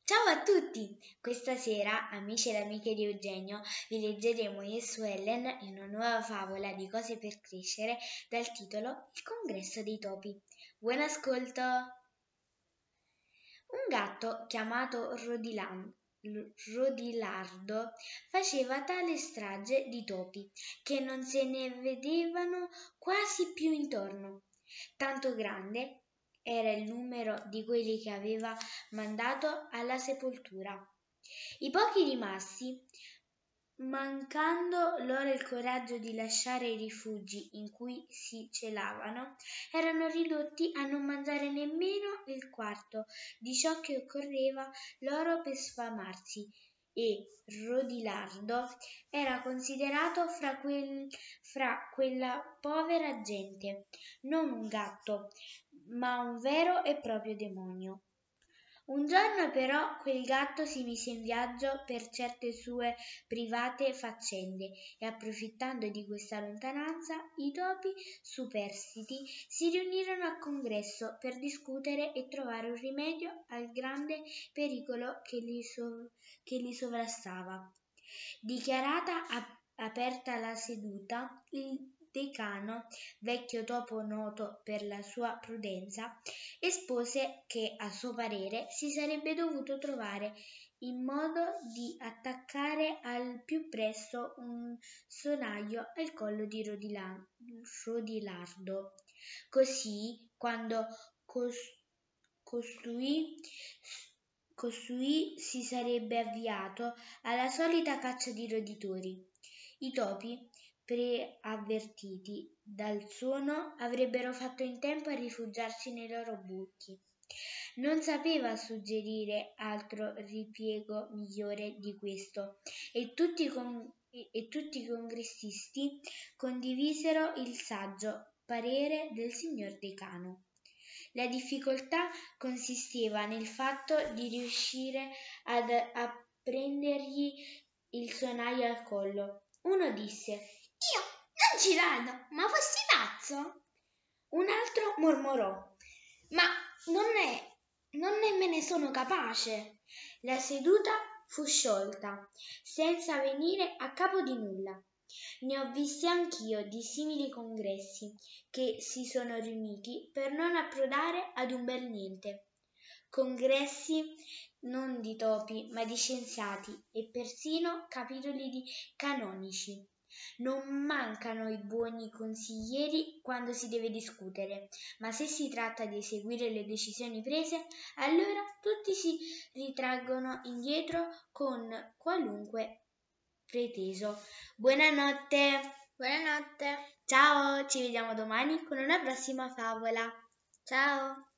Ciao a tutti! Questa sera, amici ed amiche di Eugenio, vi leggeremo io e su Ellen in una nuova favola di cose per crescere dal titolo Il congresso dei topi. Buon ascolto! Un gatto chiamato Rodilardo faceva tale strage di topi che non se ne vedevano quasi più intorno. Tanto grande era il numero di quelli che aveva mandato alla sepoltura. I pochi rimasti, mancando loro il coraggio di lasciare i rifugi in cui si celavano, erano ridotti a non mangiare nemmeno il quarto di ciò che occorreva loro per sfamarsi, e Rodilardo era considerato fra quella povera gente non un gatto, ma un vero e proprio demonio. Un giorno però quel gatto si mise in viaggio per certe sue private faccende e approfittando di questa lontananza i topi superstiti si riunirono a congresso per discutere e trovare un rimedio al grande pericolo che li sovrastava. Dichiarata aperta la seduta, il decano, vecchio topo noto per la sua prudenza, espose che a suo parere si sarebbe dovuto trovare il modo di attaccare al più presto un sonaglio al collo di Rodilardo. Così, quando costui si sarebbe avviato alla solita caccia di roditori. I topi, preavvertiti dal suono, avrebbero fatto in tempo a rifugiarsi nei loro buchi. Non sapeva suggerire altro ripiego migliore di questo, e tutti i congressisti condivisero il saggio parere del signor decano. La difficoltà consisteva nel fatto di riuscire a prendergli il sonaglio al collo. Uno disse: «Io non ci vado, ma fossi pazzo!» Un altro mormorò: «Ma non me ne sono capace!» La seduta fu sciolta, senza venire a capo di nulla. Ne ho visti anch'io di simili congressi che si sono riuniti per non approdare ad un bel niente. Congressi non di topi, ma di scienziati e persino capitoli di canonici. Non mancano i buoni consiglieri quando si deve discutere, ma se si tratta di eseguire le decisioni prese, allora tutti si ritraggono indietro con qualunque preteso. Buonanotte! Buonanotte, Ciao, ci vediamo domani con una prossima favola. Ciao!